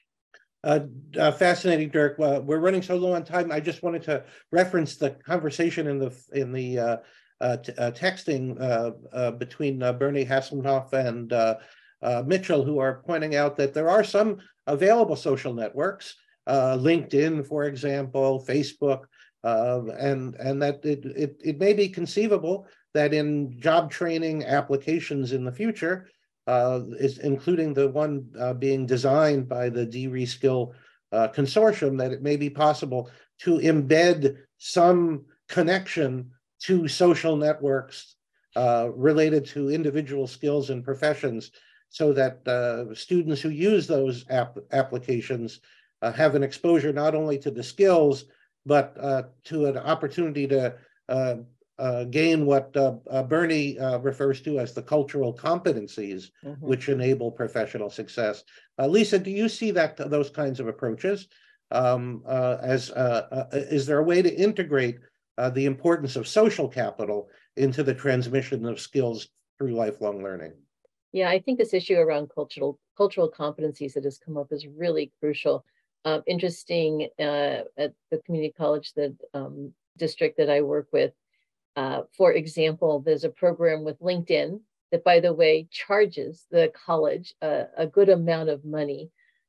Uh, uh, fascinating, Dirk. Uh, we're running so low on time. I just wanted to reference the conversation in the in the uh, uh, uh, texting uh, uh, between uh, Bernie Hasselhoff and uh, uh, Mitchell, who are pointing out that there are some available social networks, uh, LinkedIn, for example, Facebook, uh, and and that it, it it may be conceivable that in job training applications in the future, Uh, is including the one uh, being designed by the D-Reskill uh, consortium, that it may be possible to embed some connection to social networks uh, related to individual skills and professions, so that uh, students who use those app applications uh, have an exposure not only to the skills, but uh, to an opportunity to uh, Uh, gain what uh, uh, Bernie uh, refers to as the cultural competencies, mm-hmm. which enable professional success. Uh, Lisa, do you see that those kinds of approaches? Um, uh, as uh, uh, is there a way to integrate uh, the importance of social capital into the transmission of skills through lifelong learning? Yeah, I think this issue around cultural cultural competencies that has come up is really crucial. uh, interesting uh, at the community college that um, district that I work with. Uh, for example, there's a program with LinkedIn that, by the way, charges the college uh, a good amount of money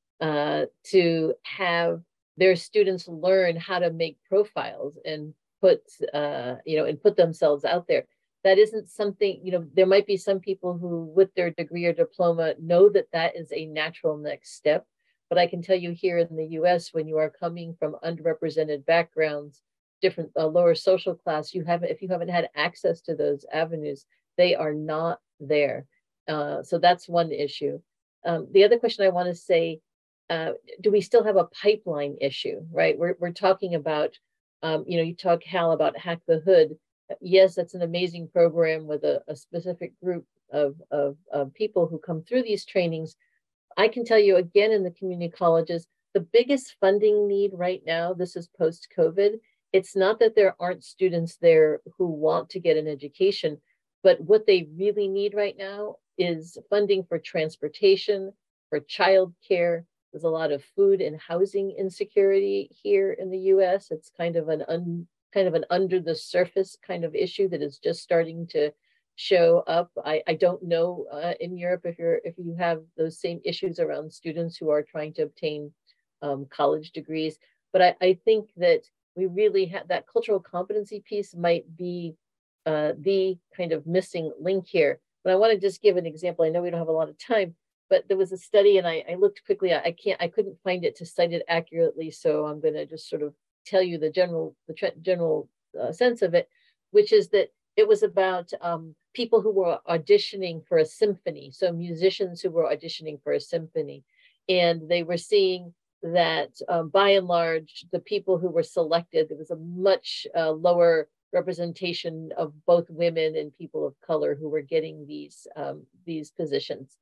uh, to have their students learn how to make profiles and put, uh, you know, and put themselves out there. That isn't something, you know, there might be some people who with their degree or diploma know that that is a natural next step. But I can tell you here in the U S, when you are coming from underrepresented backgrounds, different uh, lower social class, you haven't, if you haven't had access to those avenues, they are not there. Uh, so that's one issue. Um, the other question I want to say, uh, do we still have a pipeline issue, right? We're, we're talking about, um, you know, you talk, Hal, about Hack the Hood. Yes, that's an amazing program with a, a specific group of, of, of people who come through these trainings. I can tell you again, in the community colleges, the biggest funding need right now, this is post-COVID, it's not that there aren't students there who want to get an education, but what they really need right now is funding for transportation, for childcare. There's a lot of food and housing insecurity here in the U S. It's kind of an un, kind of an under the surface kind of issue that is just starting to show up. I, I don't know uh, in Europe if you're if you have those same issues around students who are trying to obtain um, college degrees, but I, I think that we really have that cultural competency piece might be uh, the kind of missing link here. But I want to just give an example. I know we don't have a lot of time, but there was a study, and I, I looked quickly. I, I can't, I couldn't find it to cite it accurately, so I'm going to just sort of tell you the general, the general uh, sense of it, which is that it was about um, people who were auditioning for a symphony, so musicians who were auditioning for a symphony, and they were seeing that um, by and large, the people who were selected, there was a much uh, lower representation of both women and people of color who were getting these, um, these positions.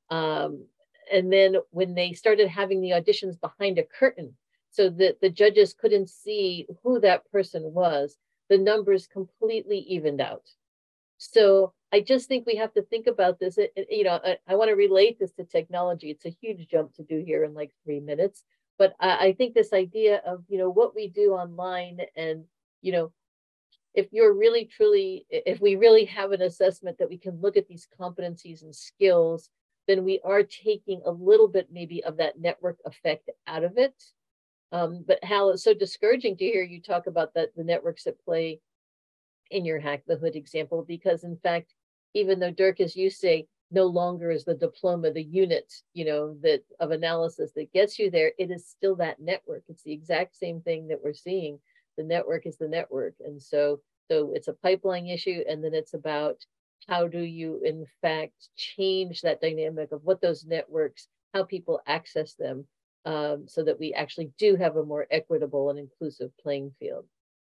Um, and then when they started having the auditions behind a curtain, so that the judges couldn't see who that person was, the numbers completely evened out. So I just think we have to think about this. It, it, you know, I, I want to relate this to technology. It's a huge jump to do here in like three minutes. But I, I think this idea of, you know, what we do online, and, you know, if you're really, truly, if we really have an assessment that we can look at these competencies and skills, then we are taking a little bit maybe of that network effect out of it. Um, but Hal, it's so discouraging to hear you talk about that, the networks that play in your Hack the Hood example, because in fact, even though Dirk, as you say, no longer is the diploma, the unit, you know, that of analysis that gets you there, it is still that network. It's the exact same thing that we're seeing. The network is the network. And so, so it's a pipeline issue. And then it's about how do you, in fact, change that dynamic of what those networks, how people access them, um, so that we actually do have a more equitable and inclusive playing field.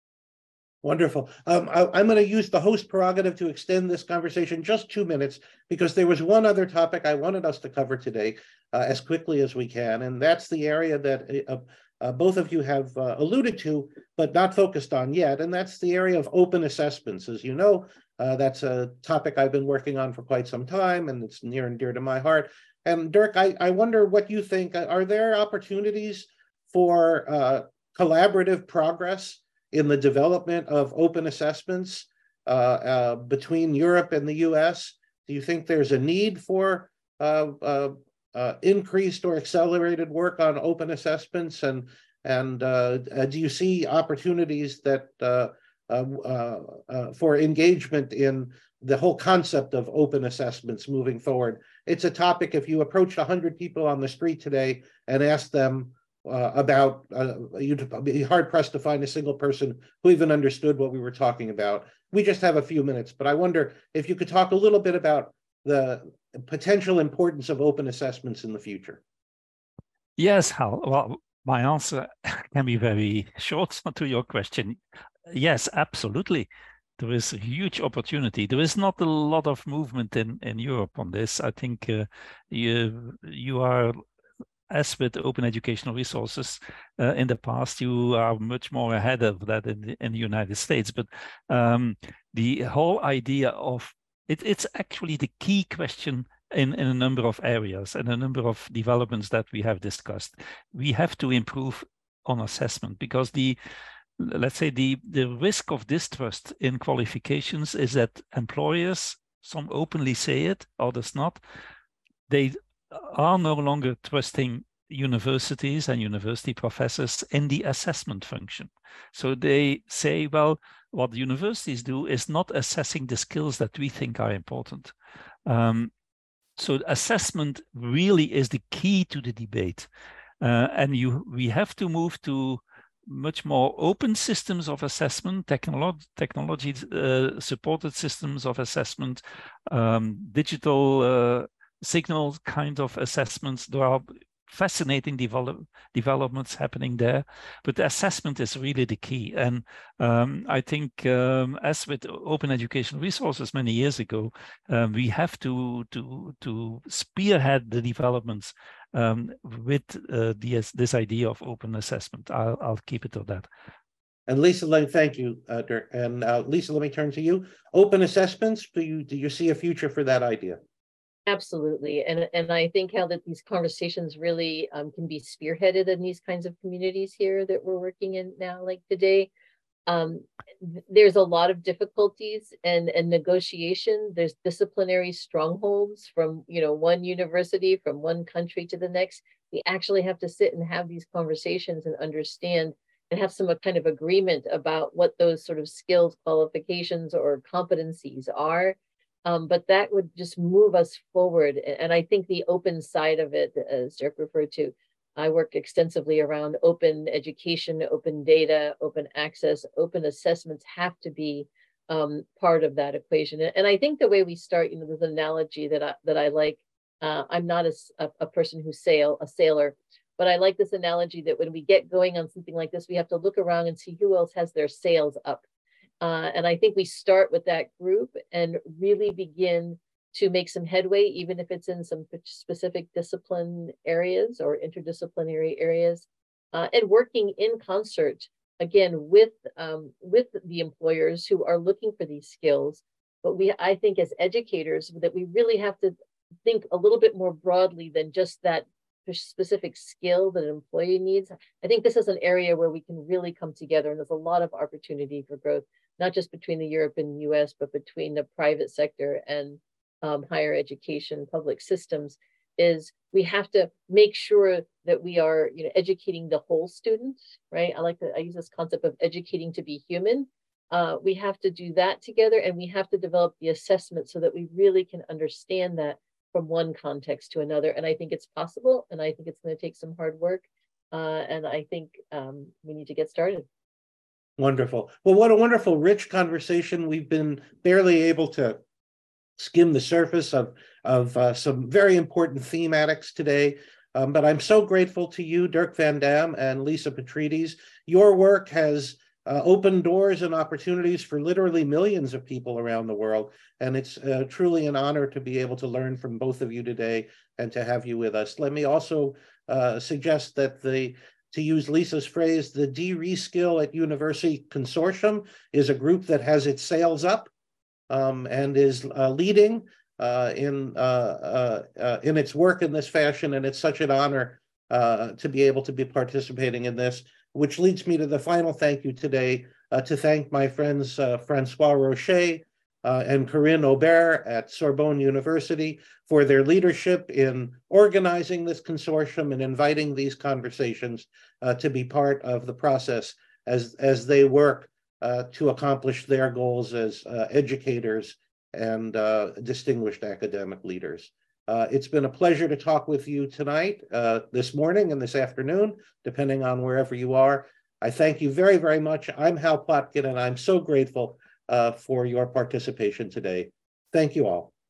Wonderful. Um, I, I'm going to use the host prerogative to extend this conversation just two minutes, because there was one other topic I wanted us to cover today uh, as quickly as we can, and that's the area that uh, uh, both of you have uh, alluded to, but not focused on yet, and that's the area of open assessments. As you know, uh, that's a topic I've been working on for quite some time, and it's near and dear to my heart. And Dirk, I, I wonder what you think. Are there opportunities for uh, collaborative progress in the development of open assessments uh, uh, between Europe and the U S? Do you think there's a need for uh, uh, uh, increased or accelerated work on open assessments? And, and uh, do you see opportunities that uh, uh, uh, uh, for engagement in the whole concept of open assessments moving forward? It's a topic, if you approached one hundred people on the street today and asked them Uh, about, uh, you'd be hard-pressed to find a single person who even understood what we were talking about. We just have a few minutes, but I wonder if you could talk a little bit about the potential importance of open assessments in the future. Yes, Hal. Well, my answer can be very short to your question. Yes, absolutely. There is a huge opportunity. There is not a lot of movement in, in Europe on this. I think uh, you, you are, as with open educational resources uh, in the past, you are much more ahead of that in the, in the United States. But um, the whole idea of it, it's actually the key question in, in a number of areas and a number of developments that we have discussed. We have to improve on assessment because the, let's say the, the risk of distrust in qualifications is that employers, some openly say it, others not, they are no longer trusting universities and university professors in the assessment function. So they say, well, what universities do is not assessing the skills that we think are important. Um, so assessment really is the key to the debate. Uh, and you, we have to move to much more open systems of assessment, technolo technology uh, supported systems of assessment, um, digital uh, signal kind of assessments. There are fascinating develop, developments happening there, but the assessment is really the key. And um, I think um, as with open education resources many years ago, um, we have to, to, to spearhead the developments um, with uh, this, this idea of open assessment. I'll, I'll keep it to that. And Lisa, thank you, uh, Dirk. And uh, Lisa, let me turn to you. Open assessments, do you, do you see a future for that idea? Absolutely. And, and I think how that these conversations really um, can be spearheaded in these kinds of communities here that we're working in now, like today. Um, there's a lot of difficulties and, and negotiation. There's disciplinary strongholds from, you know, one university, from one country to the next. We actually have to sit and have these conversations and understand and have some kind of agreement about what those sort of skills, qualifications, or competencies are. Um, but that would just move us forward. And I think the open side of it, as Dirk referred to, I worked extensively around open education, open data, open access, open assessments have to be um, part of that equation. And I think the way we start, you know, there's an analogy that I, that I like. Uh, I'm not a, a person who sail, a sailor, but I like this analogy that when we get going on something like this, we have to look around and see who else has their sails up. Uh, and I think we start with that group and really begin to make some headway, even if it's in some specific discipline areas or interdisciplinary areas, uh, and working in concert, again, with, um, with the employers who are looking for these skills. But we, I think as educators, that we really have to think a little bit more broadly than just that specific skill that an employee needs. I think this is an area where we can really come together, and there's a lot of opportunity for growth, not just between the Europe and the U S, but between the private sector and um, higher education, public systems. Is we have to make sure that we are, you know, educating the whole student, right? I like to, I use this concept of educating to be human. Uh, we have to do that together, and we have to develop the assessment so that we really can understand that from one context to another. And I think it's possible, and I think it's going to take some hard work. Uh, and I think um, we need to get started. Wonderful. Well, what a wonderful, rich conversation. We've been barely able to skim the surface of, of uh, some very important thematics today. Um, but I'm so grateful to you, Dirk Van Dam and Lisa Petrides. Your work has uh, opened doors and opportunities for literally millions of people around the world. And it's uh, truly an honor to be able to learn from both of you today and to have you with us. Let me also uh, suggest that the to use Lisa's phrase, the D-Reskill at University Consortium is a group that has its sails up um, and is uh, leading uh, in, uh, uh, uh, in its work in this fashion. And it's such an honor uh, to be able to be participating in this, which leads me to the final thank you today, uh, to thank my friends uh, Francois Rocher Uh, and Corinne Aubert at Sorbonne University for their leadership in organizing this consortium and inviting these conversations uh, to be part of the process as, as they work uh, to accomplish their goals as uh, educators and uh, distinguished academic leaders. Uh, it's been a pleasure to talk with you tonight, uh, this morning and this afternoon, depending on wherever you are. I thank you very, very much. I'm Hal Plotkin, and I'm so grateful Uh, for your participation today. Thank you all.